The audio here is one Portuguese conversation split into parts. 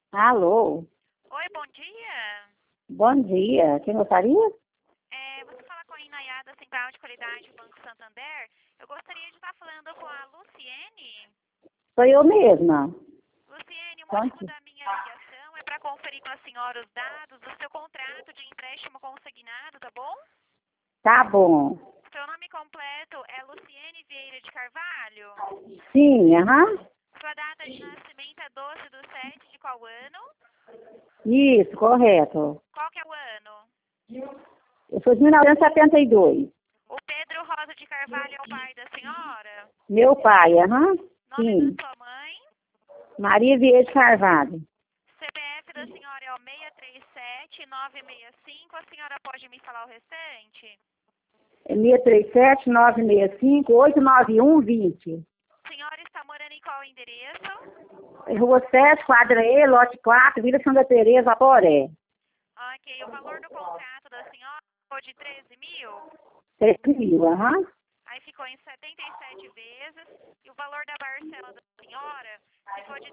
Alô, Oi, bom dia. bom dia. Quem gostaria? Você fala com a Inayada Central de Qualidade do Banco Santander. Eu gostaria de estar falando com a Luciene. Sou eu mesma. Luciene, o motivo Conte. da minha ligação é para conferir com a senhora os dados do seu contrato de empréstimo consignado, tá bom? Tá bom. Seu nome completo é Luciene Vieira de Carvalho. Sim, aham. Sua data de nascimento é 12/7 de qual ano? Isso, correto. Qual que é o ano? Eu sou de 1972. O Pedro Rosa de Carvalho é o pai da senhora? Meu pai, aham. Nome Sim. da sua mãe? Maria Vieira de Carvalho. CPF da senhora é o 637-965. A senhora pode me falar o restante? É 637-965-891-20. A senhora está morando em qual endereço? Rua 7, quadra E, lote 4, Vila Santa Teresa, Aporé. Ok, o valor do contrato da senhora ficou de 13 mil? 3.000, aham. Aí ficou em 77 vezes. E o valor da parcela da senhora ficou de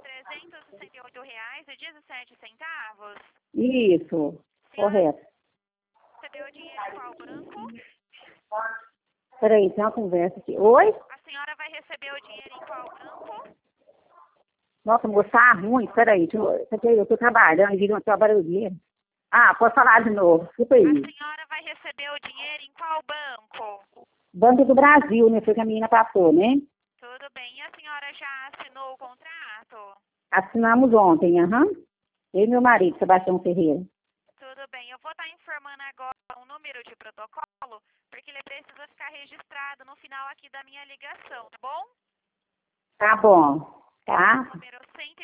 R$ 368,17. Isso, A senhora correto. recebeu o dinheiro em qual banco? Peraí, tem uma conversa aqui. Oi? A senhora vai receber o dinheiro em qual banco? Nossa, moça, tá ruim. Peraí, eu tô trabalhando e vi uma barulhinha. Ah, posso falar de novo. Desculpa A aí. senhora vai receber o dinheiro em qual banco? Banco do Brasil, né? Foi que a menina passou, né? Tudo bem. E a senhora já assinou o contrato? Assinamos ontem, aham. Eu e meu marido, Sebastião Ferreira. Tudo bem. Eu vou estar informando agora um número de protocolo, porque ele precisa ficar registrado no final aqui da minha ligação, tá bom? Tá bom, É o tá? número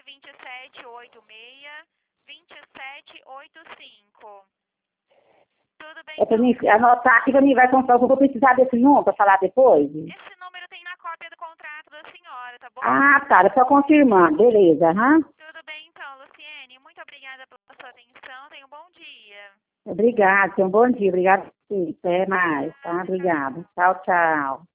127-86-2785. Tudo bem, É pra então. mim anotar aqui, pra mim vai contar o que eu vou precisar desse número pra falar depois. Esse número tem na cópia do contrato da senhora, tá bom? Ah, tá, é só confirmar. Beleza, aham. Tudo bem, então, Luciene. Muito obrigada pela sua atenção. Tenha um bom dia. Obrigada, tenha um bom dia. Obrigada, sim. Até mais, tá? Obrigada. Tchau, tchau.